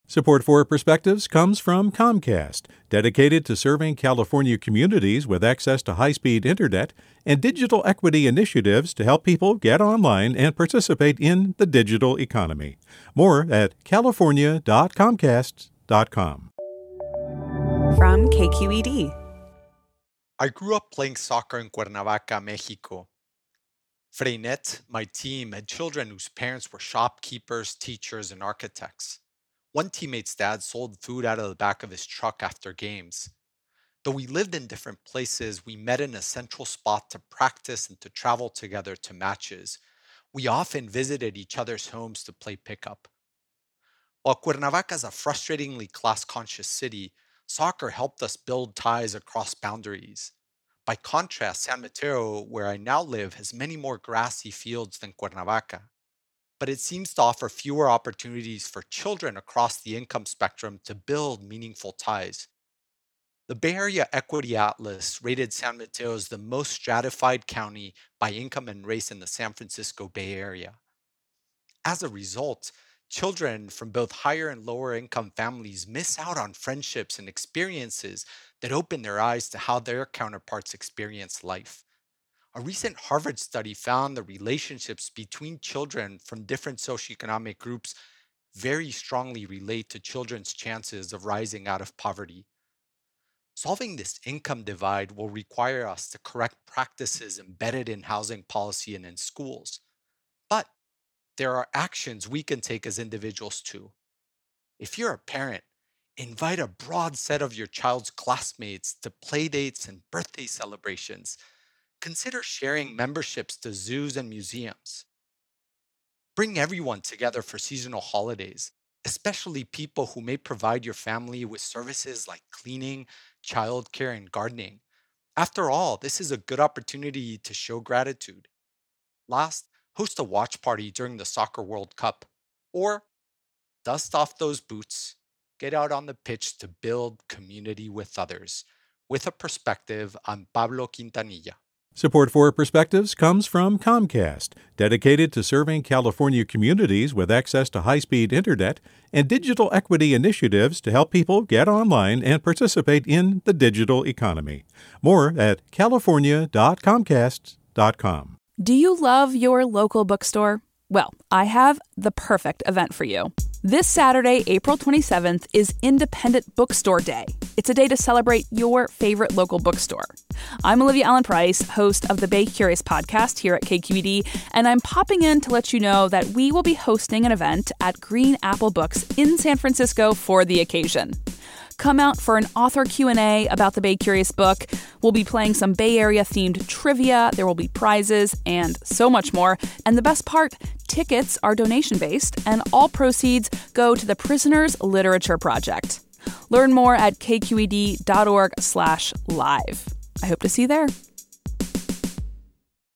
Support for Perspectives comes from Comcast, dedicated to serving California communities with access to high-speed internet and digital equity initiatives to help people get online and participate in the digital economy. More at california.comcast.com. From KQED. I grew up playing soccer in Cuernavaca, Mexico. Freinet, my team, had children whose parents were shopkeepers, teachers, and architects. One teammate's dad sold food out of the back of his truck after games. Though we lived in different places, we met in a central spot to practice and to travel together to matches. We often visited each other's homes to play pickup. While Cuernavaca is a frustratingly class-conscious city, soccer helped us build ties across boundaries. By contrast, San Mateo, where I now live, has many more grassy fields than Cuernavaca. But it seems to offer fewer opportunities for children across the income spectrum to build meaningful ties. The Bay Area Equity Atlas rated San Mateo as the most stratified county by income and race in the San Francisco Bay Area. As a result, children from both higher and lower income families miss out on friendships and experiences that open their eyes to how their counterparts experience life. A recent Harvard study found the relationships between children from different socioeconomic groups very strongly relate to children's chances of rising out of poverty. Solving this income divide will require us to correct practices embedded in housing policy and in schools. But there are actions we can take as individuals too. If you're a parent, invite a broad set of your child's classmates to play dates and birthday celebrations. Consider sharing memberships to zoos and museums. Bring everyone together for seasonal holidays, especially people who may provide your family with services like cleaning, childcare, and gardening. After all, this is a good opportunity to show gratitude. Last, host a watch party during the Soccer World Cup. Or dust off those boots, get out on the pitch to build community with others. With a Perspective, I'm Pablo Quintanilla. Support for Perspectives comes from Comcast, dedicated to serving California communities with access to high-speed internet and digital equity initiatives to help people get online and participate in the digital economy. More at california.comcast.com. Do you love your local bookstore? Well, I have the perfect event for you. This Saturday, April 27th, is Independent Bookstore Day. It's a day to celebrate your favorite local bookstore. I'm Olivia Allen Price, host of the Bay Curious podcast here at KQED, and I'm popping in to let you know that we will be hosting an event at Green Apple Books in San Francisco for the occasion. Come out for an author Q&A about the Bay Curious book. We'll be playing some Bay Area-themed trivia. There will be prizes and so much more. And the best part, tickets are donation-based, and all proceeds go to the Prisoners Literature Project. Learn more at kqed.org/live. I hope to see you there.